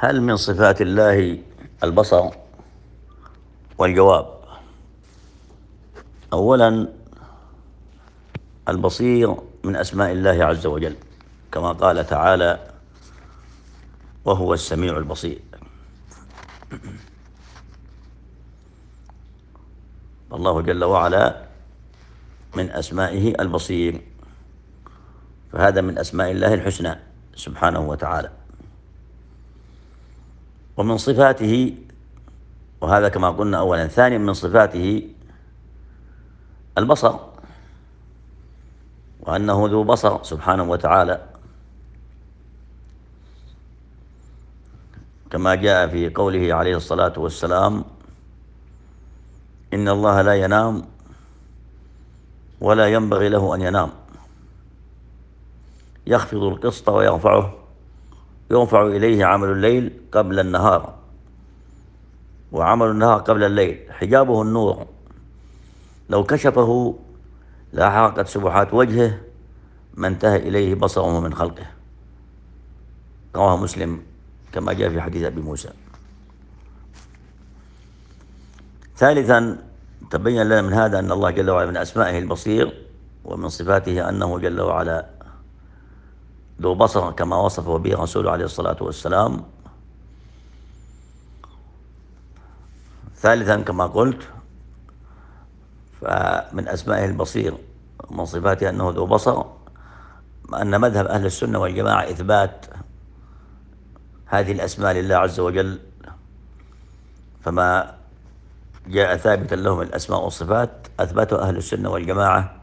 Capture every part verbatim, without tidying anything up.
هل من صفات الله البصر؟ والجواب: أولا، البصير من أسماء الله عز وجل، كما قال تعالى: وهو السميع البصير. الله جل وعلا من أسمائه البصير، فهذا من أسماء الله الحسنى سبحانه وتعالى. ومن صفاته، وهذا كما قلنا أولا. ثانيا، من صفاته البصر، وأنه ذو بصر سبحانه وتعالى، كما جاء في قوله عليه الصلاة والسلام: إن الله لا ينام ولا ينبغي له أن ينام، يخفض القسط ويرفعه، يرفع إليه عمل الليل قبل النهار، وعمل النهار قبل الليل، حجابه النور، لو كشفه لأحرقت سبحات وجهه ما انتهى إليه بصره من خلقه. رواه مسلم كما جاء في حديث أبي موسى. ثالثا، تبين لنا من هذا أن الله جل وعلا من أسمائه البصير، ومن صفاته أنه جل وعلا ذو بصر كما وصفه به رسوله عليه الصلاة والسلام. ثالثا، كما قلت، فمن أسمائه البصير ومن صفاته أنه ذو بصر، أن مذهب أهل السنة والجماعة إثبات هذه الأسماء لله عز وجل، فما جاء ثابتا لهم الأسماء والصفات أثبته أهل السنة والجماعة،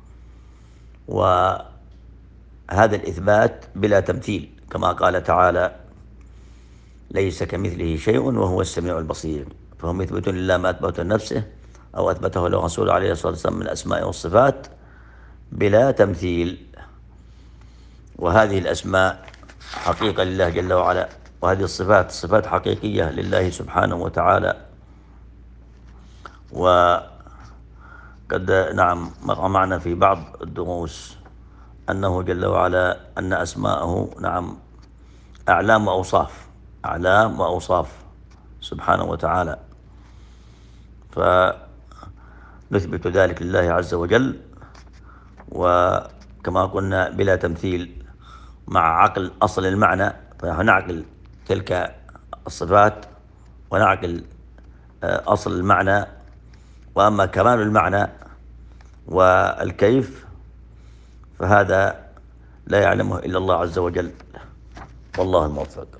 وهذا الإثبات بلا تمثيل، كما قال تعالى: ليس كمثله شيء وهو السميع البصير. فهم يثبتون لله ما أثبته لنفسه أو أثبته له رسوله عليه الصلاة والسلام من الأسماء والصفات بلا تمثيل. وهذه الأسماء حقيقة لله جل وعلا، وهذه الصفات صفات حقيقية لله سبحانه وتعالى. وقد نعم مر معنا في بعض الدروس أنه جل وعلا أن أسماءه نعم أعلام وأوصاف، أعلام وأوصاف سبحانه وتعالى، فنثبت ذلك لله عز وجل، وكما قلنا بلا تمثيل، مع عقل أصل المعنى، فنعقل تلك الصفات ونعقل أصل المعنى، وأما كمال المعنى والكيف فهذا لا يعلمه إلا الله عز وجل، والله الموفق.